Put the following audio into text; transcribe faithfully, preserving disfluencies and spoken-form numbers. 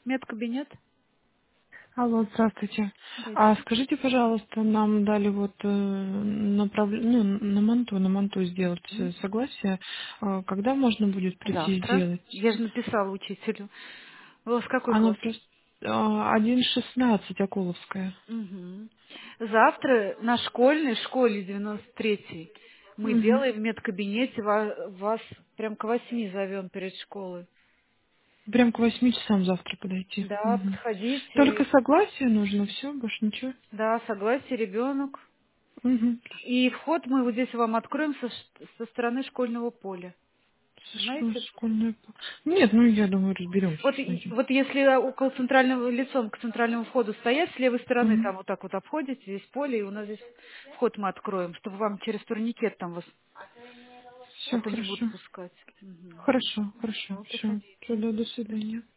Медкабинет? Алло, здравствуйте. Здрасте. А скажите, пожалуйста, нам дали вот э, направ- ну, на манту, на манту сделать Мгм. э, согласие. А когда можно будет прийти Завтра. сделать? Я же написала учителю. У вас какой Она класс? просто а, один шестнадцать Акуловская. Мгм. Завтра на школьной школе девяносто третьей мы Угу. делаем в медкабинете, ва- вас прям к восьми зовем перед школой. Прям к восьми часам завтра подойти. Да, Мгм. подходите. Только согласие нужно, все, больше ничего. Да, согласие, ребенок. Угу. И вход мы вот здесь вам откроем со, ш- со стороны школьного поля. Что, Знаете? школьная... п- Нет, ну я думаю, разберемся, Вот, что и- найдем. вот если около центрального, лицом к центральному входу стоять, с левой стороны Угу. там вот так вот обходите здесь поле, и у нас здесь вход мы откроем, чтобы вам через турникет там вас Все это не будут хорошо. пускать. Мгм. Хорошо, хорошо, Все, все. приходите. Все, да, до свидания.